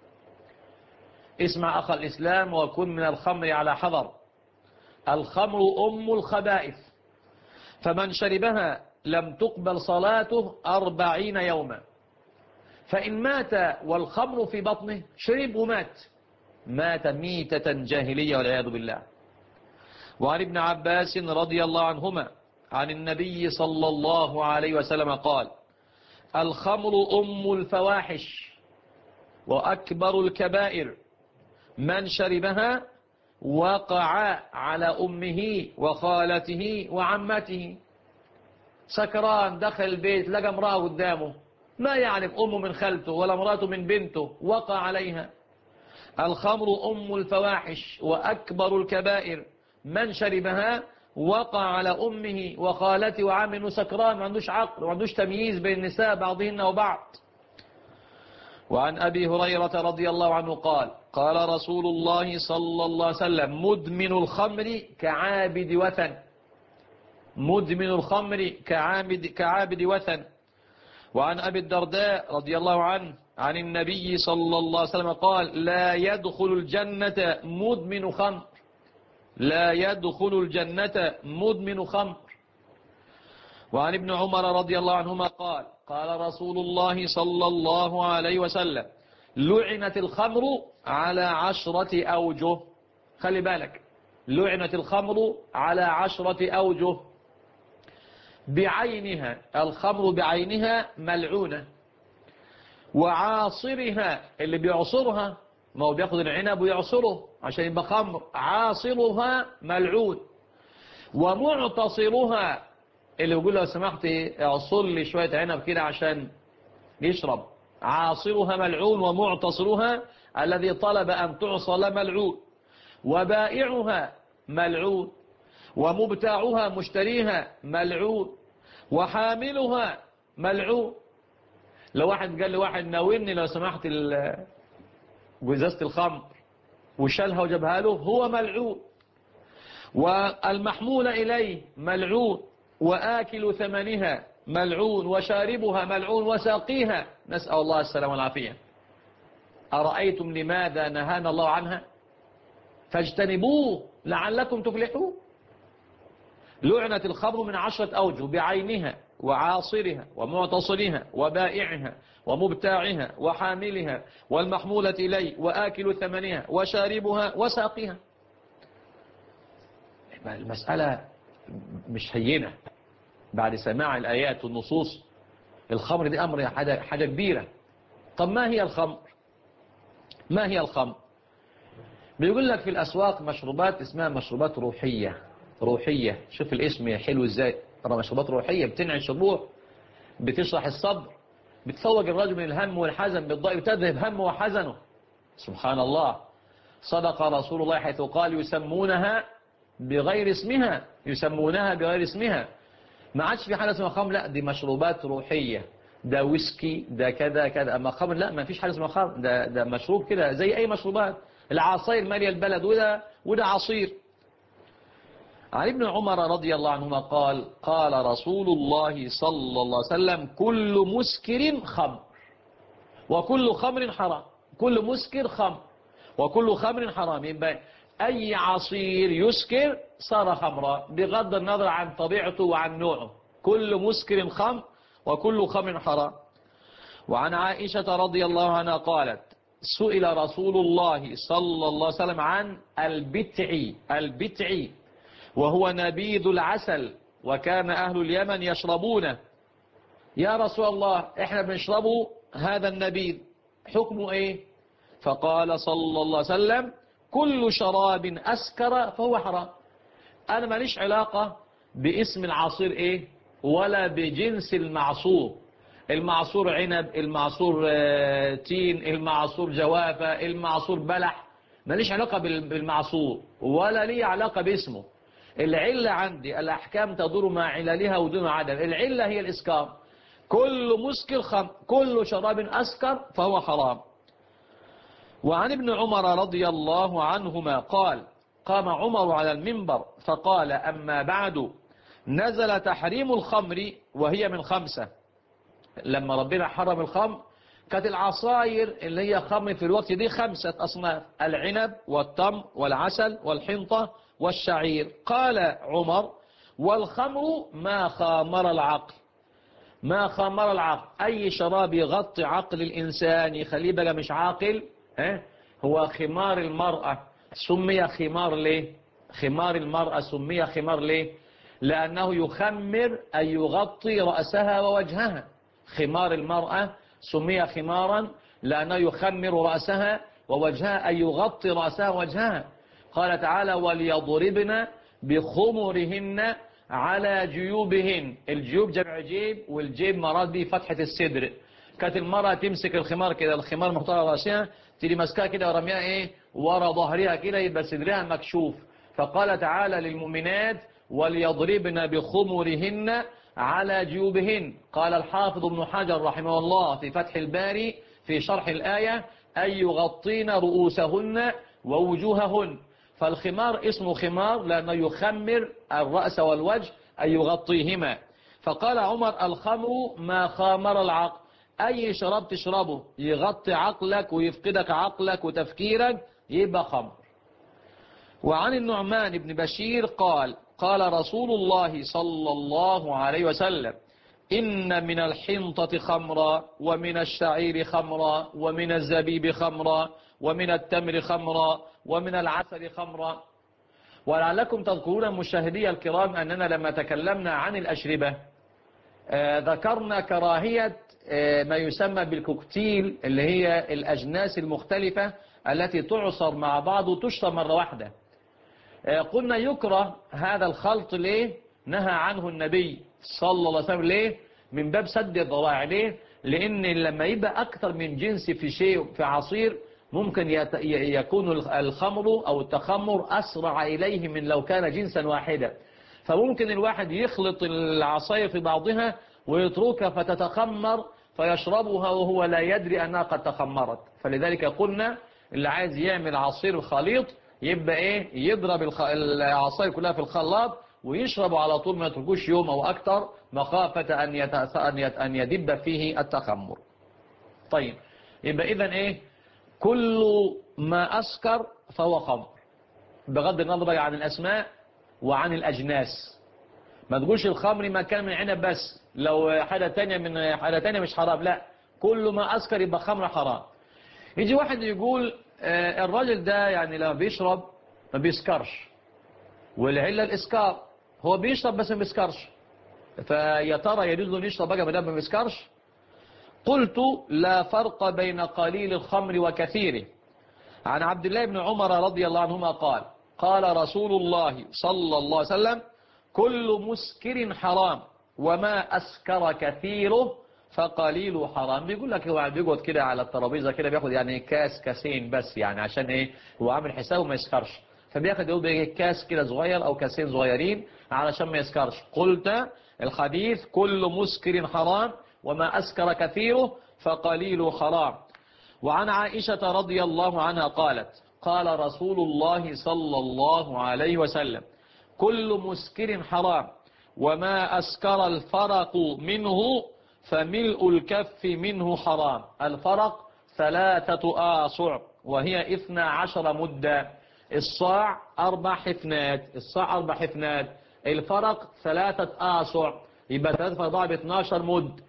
اسمع أخ الإسلام وكن من الخمر على حذر. الخمر أم الخبائث، فمن شربها لم تقبل صلاته 40 يوما، فإن مات والخمر في بطنه شرب ومات مات ميتة جاهلية والعياذ بالله. وعن ابن عباس رضي الله عنهما عن النبي صلى الله عليه وسلم قال: الخمر أم الفواحش وأكبر الكبائر، من شربها وقع على أمه وخالته وعمته. سكران دخل البيت لقى امرأة قدامه ما يعرف أمه من خالته ولا امرأته من بنته، وقع عليها. الخمر أم الفواحش وأكبر الكبائر، من شربها وقع على أمه وخالته وعمه. سكران ما عندوش عقل وما عندوش تمييز بين النساء بعضهن وبعض. وعن أبي هريرة رضي الله عنه قال: قال رسول الله صلى الله عليه وسلم: مدمن الخمر كعابد وثن. مدمن الخمر كعابد وثن. وعن أبي الدرداء رضي الله عنه عن النبي صلى الله عليه وسلم قال: لا يدخل الجنة مدمن خمر. لا يدخل الجنة مدمن خمر. وعن ابن عمر رضي الله عنهما قال: قال رسول الله صلى الله عليه وسلم: لعنت الخمر على 10 أوجه. خلي بالك، لعنت الخمر على 10 أوجه. بعينها، الخمر بعينها ملعونة. وعاصرها، اللي بيعصرها، ما هو بياخد العنب ويعصره عشان يبقى خمر، عاصرها ملعون. ومعتصرها، اللي يقول لو سمحت اعصر لي شوية عنب كده عشان يشرب، عاصرها ملعون ومعتصرها الذي طلب أن تعصل ملعون. وبائعها ملعون، ومبتاعها مشتريها ملعون، وحاملها ملعون. لو واحد قال لواحد ناولني لو سمحت جزازة الخمر وشالها وجابها له، هو ملعون. والمحمول إليه ملعون، وآكل ثمنها ملعون، وشاربها ملعون، وساقيها، نسأل الله السلامة والعافية. أرأيتم لماذا نهانا الله عنها؟ فاجتنبوه لعلكم تفلحون. لعنت الخمر من 10 أوجه: بعينها، وعاصرها، ومعتصرها، وبائعها، ومبتاعها، وحاملها، والمحمولة إليه، وآكل ثمنها، وشاربها، وساقيها. المسألة مش هينة بعد سماع الآيات والنصوص. الخمر دي أمر حاجة كبيرة. طب ما هي الخمر؟ ما هي الخمر؟ بيقول لك في الأسواق مشروبات اسمها مشروبات روحية. روحية، شوف الاسم حلو ازاي، مشروبات روحية بتنعش الروح، بتشرح الصبر، بتفوق الرجل من الهم والحزن بالضيق، بتذهب همه وحزنه. سبحان الله، صدق رسول الله حيث قال: يسمونها بغير اسمها. يسمونها بغير اسمها. ما عادش في حاجة اسمها خمر، لا دي مشروبات روحية، ده ويسكي، ده كذا كذا. اما خمر لا، ما فيش حاجة اسمها خمر، ده مشروب كده زي اي مشروبات. العصير مالية البلد، وده عصير. عن ابن عمر رضي الله عنهما قال: قال رسول الله صلى الله عليه وسلم: كل مسكر خمر، وكل خمر حرام. كل مسكر خمر، وكل خمر حرام. يبقى أي عصير يسكر صار خمرا بغض النظر عن طبيعته وعن نوعه. كل مسكر خمر، وكل خمر حرام. وعن عائشة رضي الله عنها قالت: سئل رسول الله صلى الله عليه وسلم عن البتع، وهو نبيذ العسل، وكان أهل اليمن يشربونه. يا رسول الله، احنا بنشربه هذا النبيذ، حكمه ايه؟ فقال صلى الله عليه وسلم: كل شراب أسكر فهو حرام. أنا ماليش علاقة باسم العصير ايه ولا بجنس المعصور. المعصور عنب، المعصور تين، المعصور جوافة، المعصور بلح، ماليش علاقة بالمعصور ولا لي علاقة باسمه. العلة عندي الأحكام تدور مع عللها ودون عدل. العلة هي الإسكار. كل مسكر خمر، كل شراب أسكر فهو حرام. وعن ابن عمر رضي الله عنهما قال: قام عمر على المنبر فقال: أما بعد، نزل تحريم الخمر وهي من 5. لما ربنا حرم الخمر كانت العصاير اللي هي خمر في الوقت دي 5 أصناف: العنب والتمر والعسل والحنطة والشعير. قال عمر: والخمر ما خامر العقل. ما خامر العقل أي شراب يغطي عقل الإنسان يخليه بقى مش عاقل. هو خمار المرأة. سمي خمار ليه؟ خمار المرأة سمي خمار ليه؟ لأنه يخمر أي يغطي رأسها ووجهها. خمار المرأة سمي خمارا لأنه يخمر رأسها ووجهها أي يغطي رأسها ووجهها. قال تعالى: وليضربن بخمرهن على جيوبهن. الجيوب جمع جيب، والجيب مراد به فتحة الصدر. كانت المرأة تمسك الخمار كده، الخمار محطوط على رأسها، تيجي ماسكاها كده ورميها ورا ظهرها كده، يبقى صدرها مكشوف. فقال تعالى للمؤمنات: وليضربن بخمرهن على جيوبهن. قال الحافظ ابن حجر رحمه الله في فتح الباري في شرح الآية: أي يغطين رؤوسهن ووجوههن. فالخمار اسمه خمار لأنه يخمر الرأس والوجه أي يغطيهما. فقال عمر: الخمر ما خامر العقل أي شراب تشربه يغطي عقلك ويفقدك عقلك وتفكيرك يبقى خمر. وعن النعمان بن بشير قال: قال رسول الله صلى الله عليه وسلم: إن من الحنطة خمرا، ومن الشعير خمرا، ومن الزبيب خمرا، ومن التمر خمرا، ومن العسل خمرا. ولعلكم تذكرون مشاهدي الكرام أننا لما تكلمنا عن الأشربة ذكرنا كراهية ما يسمى بالكوكتيل، اللي هي الأجناس المختلفة التي تعصر مع بعض وتشرب مرة واحدة. قلنا يكره هذا الخلط. ليه نهى عنه النبي صلى الله عليه وسلم؟ ليه؟ من باب سد الذرائع. ليه؟ لأن لما يبقى أكثر من جنس في شيء في عصير ممكن يكون الخمر أو التخمر أسرع إليه من لو كان جنسا واحدا. فممكن الواحد يخلط العصاير في بعضها ويتركها فتتخمر فيشربها وهو لا يدري أنها قد تخمرت. فلذلك قلنا اللي عايز يعمل عصير خليط يبقى يضرب العصاير كلها في الخلاط ويشرب على طول، ما يتركوش يوم أو أكتر مخافة أن يدب فيه التخمر. طيب، يبقى إذن كل ما أسكر فهو خمر، بغض النظر عن الأسماء وعن الأجناس. ما تقولش الخمر ما كان من عنب بس، لو حاجة تانية من حاجة تانية مش حرام. لا، كل ما أسكر يبقى خمر حرام. يجي واحد يقول الراجل ده يعني لما بيشرب ما بيسكرش، والعلة الإسكار، هو بيشرب بس ما بيسكرش، فيا ترى يجوز له يشرب بقى ما دام ما بيسكرش؟ قلت: لا فرق بين قليل الخمر وكثيره. عن عبد الله بن عمر رضي الله عنهما قال: قال رسول الله صلى الله عليه وسلم: كل مسكر حرام، وما أسكر كثيره فقليل حرام. بيقول لك هو بيقعد كده على الترابيزه كده بياخد يعني كاسين بس، يعني عشان هو عامل حسابه ما يسكرش، فبياخد كاس كده صغير او كاسين صغيرين علشان ما يسكرش. قلت الحديث: كل مسكر حرام، وما أسكر كثيره فقليل حرام. وعن عائشة رضي الله عنها قالت: قال رسول الله صلى الله عليه وسلم: كل مسكر حرام، وما أسكر الفرق منه فملء الكف منه حرام. الفرق 3 آصع وهي 12 مدة. الصاع 4 حفنات، الصاع 4 حفنات، الفرق 3 آصع، يبقى 3 في 4 ب12 مد.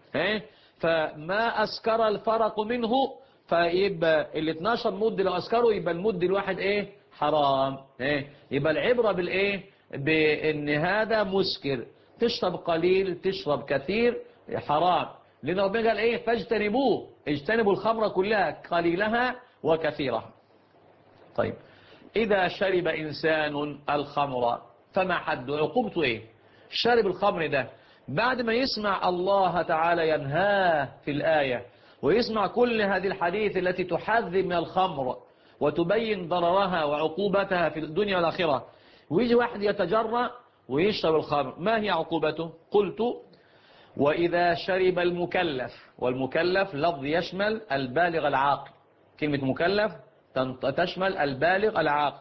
فما أسكر الفرق منه فيبقى ال 12 مد لو أسكروا يبقى المد الواحد حرام. يبقى العبرة بأن هذا مسكر، تشرب قليل تشرب كثير حرام، لأن ربنا قال فاجتنبوه، اجتنبوا الخمر كلها قليلها وكثيرها. طيب، إذا شرب إنسان الخمر فما حد عقوبته شرب الخمر ده بعد ما يسمع الله تعالى ينهاه في الآية ويسمع كل هذه الحديث التي تحذر من الخمر وتبين ضررها وعقوبتها في الدنيا والآخرة، ويجي واحد يتجرأ ويشرب الخمر، ما هي عقوبته؟ قلت: وإذا شرب المكلف، والمكلف لفظ يشمل البالغ العاقل، كلمة مكلف تشمل البالغ العاقل،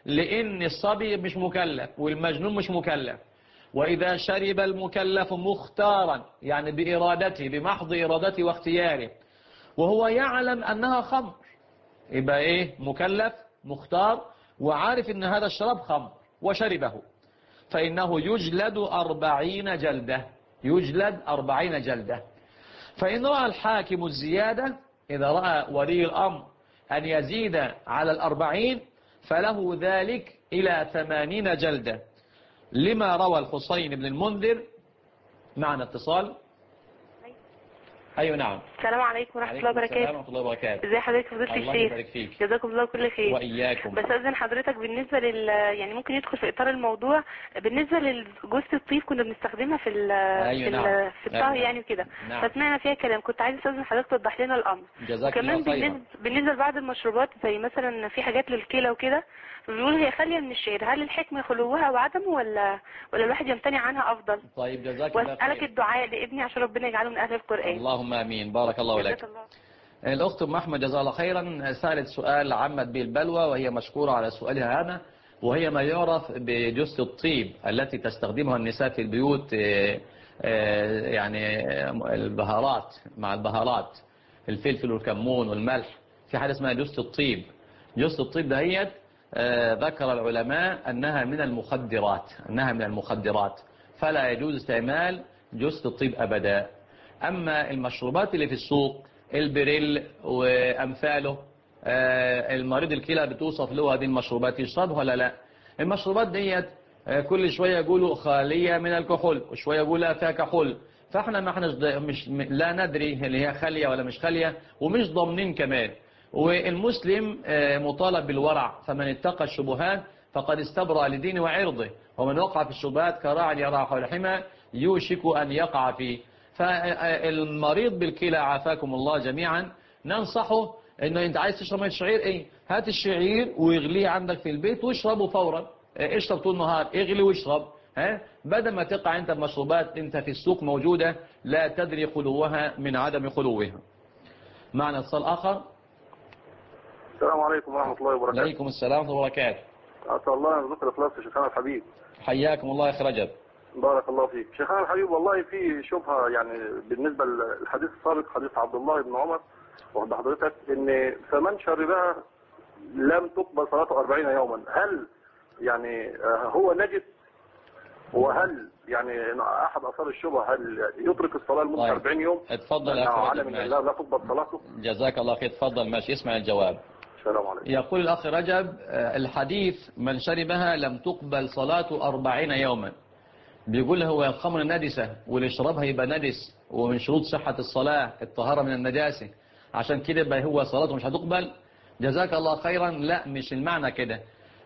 لأن الصبي مش مكلف والمجنون مش مكلف. وإذا شرب المكلف مختارا يعني بإرادته بمحض إرادته واختياره وهو يعلم أنها خمر، يبقى إيه؟ مكلف مختار وعارف أن هذا الشراب خمر وشربه، فإنه يجلد 40 جلدة، يجلد 40 جلدة. فإن رأى الحاكم الزيادة، إذا رأى ولي الأمر أن يزيد على 40 فله ذلك إلى 80 جلدة، لما روى الحسين بن المنذر. معنا اتصال. أيوة نعم. السلام عليكم ورحمة الله وبركاته. ورحمة الله وبركاته. ازي حضرتك فضيلة الشيخ؟ الله يبارك فيك. جزاكم الله كل خير. وإياكم. بس أذن حضرتك بالنسبة يعني ممكن يدخل في إطار الموضوع، بالنسبة لجوزة الطيب كنا بنستخدمها في أيوة في الطهي يعني وكده. نعم. فسمعنا فيها كلام، كنت عايز أستاذن حضرتك توضح لنا الأمر. جزاك الله وكمان بالنسبة لبعض المشروبات زي مثلا في حاجات للكلى وكده بيقولوا هي خالية من الشعير، هل الحكمة خلوها وعدمه ولا الواحد يمتنع عنها أفضل؟ طيب جزاك الله خير. وأسألك الدعاء لابني عشان ربنا يجعله من أهل القرآن. اللهم آمين. بارك الله لك. الأخت أم أحمد جزاها الله خيرا سألت سؤال عمت به البلوى، وهي مشكورة على سؤالها هذا، وهي ما يعرف بجثة الطيب التي تستخدمها النساء في البيوت، يعني البهارات، مع البهارات الفلفل والكمون والملح، في حاجة اسمها جثة الطيب. جثة الطيب دهيت ذكر العلماء أنها من المخدرات، أنها من المخدرات، فلا يجوز استعمال جثة الطيب أبدا. أما المشروبات اللي في السوق البريل وأمثاله، المريض الكلى بتوصف له هذه المشروبات يشربها ولا لا؟ المشروبات ديت كل شوية يقولوا خالية من الكحول وشوية يقولوا فيها كحول، فاحنا ما احنا لا ندري هل هي خالية ولا مش خالية ومش ضامنين كمان. والمسلم مطالب بالورع، فمن اتقى الشبهات فقد استبرأ لدينه وعرضه، ومن وقع في الشبهات كراع يرى حول حمى يوشك أن يقع فيه. فالمريض بالكلى عافاكم الله جميعا ننصحه انه انت عايز تشرب ميه شعير، ايه؟ هات الشعير واغليه عندك في البيت واشربه فورا، اشرب طول النهار، اغلي واشرب، بدل ما تقع انت بمشروبات انت في السوق موجودة لا تدري خلوها من عدم خلوها. معنا اتصال اخر. السلام عليكم ورحمة الله وبركاته. عليكم السلام ورحمة الله وبركاته. أسأل الله أن يرزقنا الإخلاص يا شيخنا الحبيب. حياكم الله يا أخي رجب. بارك الله فيك. شيخنا الحبيب والله في شبهة يعني بالنسبة للحديث السابق، حديث عبد الله بن عمر وعند حضرتك، إن فمن شربها لم تقبل صلاته 40 يوما، هل يعني هو نجس؟ وهل يعني أحد أثار الشبهة هل يترك الصلاة لمدة 40 يوم؟ اتفضل يا أخي رجب. لا تقبل صلاته. جزاك الله خير. اتفضل ماشي اسمع الجواب. السلام عليكم. يقول الأخ رجب الحديث من شربها لم تقبل صلاته 40 يوما، بيقول هو الخمر نجسة واللي يشربها يبقى نجس، ومن شروط صحة الصلاة الطهارة من النجاسة، عشان كده يبقى هو صلاته مش هتقبل. جزاك الله خيرا. لا مش المعنى كده.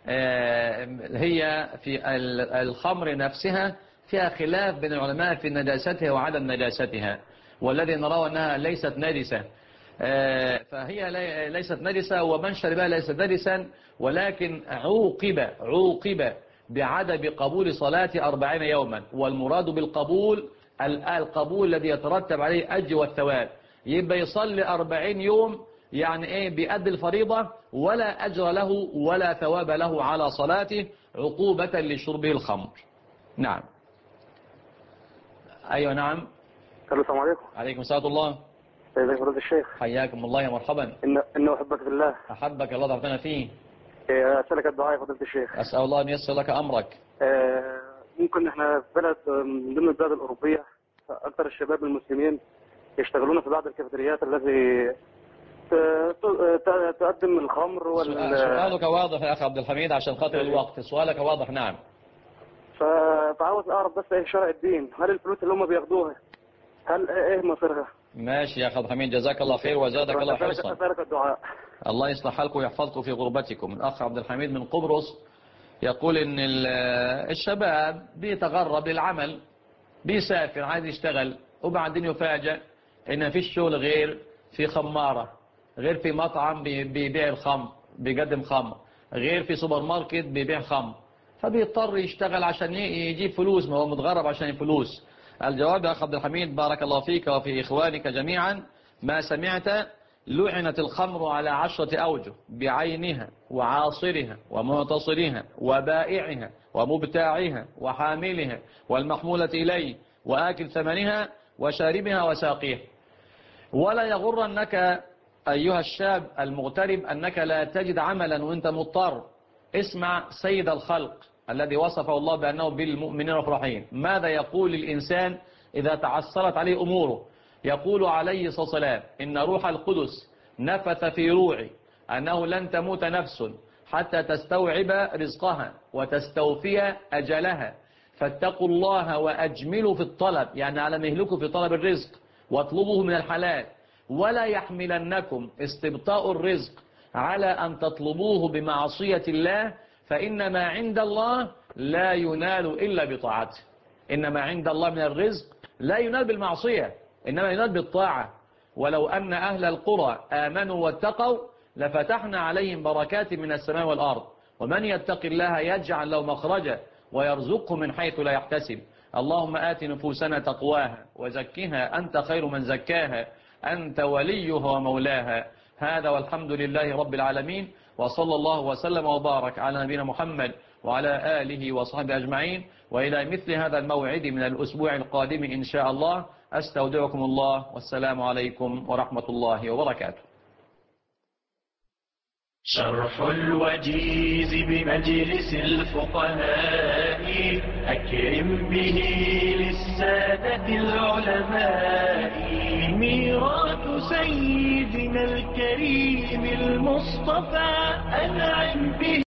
هي في الخمر نفسها فيها خلاف بين العلماء في نجاستها وعدم نجاستها، والذي نراه أنها ليست نجسة، فهي ليست نجسة، ومن شربها ليست نجسا، ولكن عوقب بعدم قبول صلاة 40 يوما. والمراد بالقبول القبول الذي يترتب عليه أجر والثواب، يبقى يصلي 40 يوم يعني ايه بيأدي الفريضة ولا أجر له ولا ثواب له على صلاته عقوبة لشربه الخمر. نعم. أيوة نعم. السلام عليكم. عليكم السلام الله. ازيك يا فضيلة الشيخ؟ حياكم الله يا مرحبا. إنه أحبك في الله. أحبك الله تعطينا فيه. أسألك الدعاء يا فضيلة الشيخ. أسأل الله أن ييسر لك أمرك. ممكن احنا في بلد من ضمن البلاد الأوروبية أكثر الشباب المسلمين يشتغلون في بعض الكافيتريات التي تقدم الخمر سؤالك واضح يا أخي عبد الحميد عشان خاطر الوقت. سؤالك واضح. نعم. فعاوز أعرف بس إيه شرع الدين، هل الفلوس اللي هم بياخدوها هل إيه مصيرها؟ ماشي يا أخي عبد الحميد جزاك الله خير وزادك الله حرصا. أسألك الدعاء. الله يصلح حالكم ويحفظكم في غربتكم. الأخ عبد الحميد من قبرص يقول إن الشباب بيتغرب للعمل، بيسافر عايز يشتغل، وبعدين يفاجأ إن فيش شغل غير في خمارة، غير في مطعم بيبيع الخمر بيقدم خمر، غير في سوبر ماركت بيبيع خمر، فبيضطر يشتغل عشان يجيب فلوس، ما هو متغرب عشان الفلوس. الجواب يا أخ عبد الحميد بارك الله فيك وفي إخوانك جميعا، ما سمعت لعنت الخمر على 10 أوجه بعينها وعاصرها ومعتصرها وبائعها ومبتاعها وحاملها والمحمولة إليه وآكل ثمنها وشاربها وساقيها. ولا يغرنك أيها الشاب المغترب أنك لا تجد عملا وانت مضطر. اسمع سيد الخلق الذي وصفه الله بأنه بالمؤمنين رحيم. ماذا يقول الإنسان إذا تعثرت عليه أموره؟ يقول عليه الصلاة والسلام: إن روح القدس نفث في روعي أنه لن تموت نفس حتى تستوعب رزقها وتستوفي أجلها، فاتقوا الله وأجملوا في الطلب، يعني على مهلكم في طلب الرزق، واطلبوه من الحلال، ولا يحملنكم استبطاء الرزق على أن تطلبوه بمعصية الله، فإن ما عند الله لا ينال إلا بطاعته. إنما عند الله من الرزق لا ينال بالمعصية، إنما ينال بالطاعة. ولو أن أهل القرى آمنوا واتقوا لفتحنا عليهم بركات من السماء والأرض، ومن يتق الله يجعل له مخرجا ويرزقه من حيث لا يحتسب. اللهم آت نفوسنا تقواها وزكها أنت خير من زكاها أنت وليها ومولاها. هذا والحمد لله رب العالمين، وصلى الله وسلم وبارك على نبينا محمد وعلى آله وصحبه أجمعين. وإلى مثل هذا الموعد من الأسبوع القادم إن شاء الله أستودعكم الله، والسلام عليكم ورحمة الله وبركاته. شرح الوجيز بمجلس الفقهاء أكرم به للسادة العلماء. ميراث سيدنا الكريم المصطفى أنعم به.